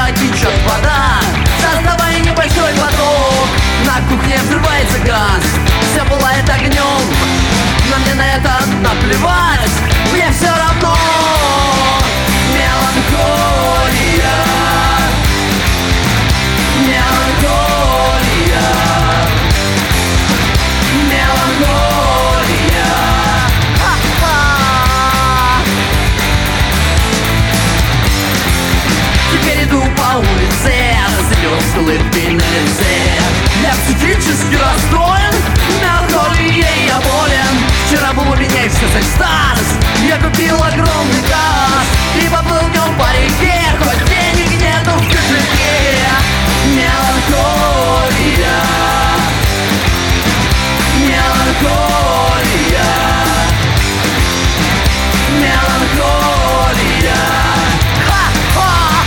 тебя течет вода, создавая небольшой поток. На кухне взрывается газ, все пылает огнем, но мне на это наплевать, мне все равно. Меланхолия, меланхолия, меланхолия. Теперь иду по улице, слез улыбки на лице. Я психически расстроен, меланхолией я болен. Вчера был у меня эксцесс старость, я купил огромный газ и поплыл в нем по реке, хоть денег нету в кошельке. Меланхолия, меланхолия, меланхолия. Ха-ха!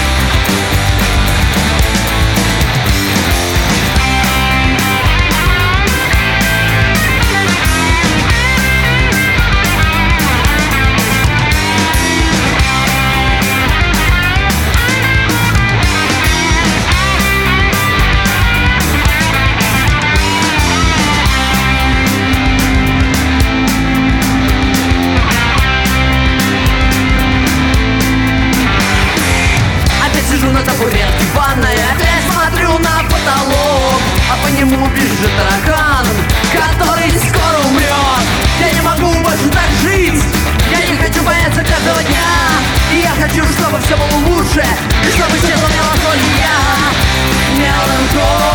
Сижу на табуретке в ванной, опять смотрю на потолок, а по нему бежит таракан, который скоро умрет. Я не могу больше так жить, я не хочу бояться каждого дня, и я хочу, чтобы все было лучше, и чтобы исчезла меланхолия. Меланхолия.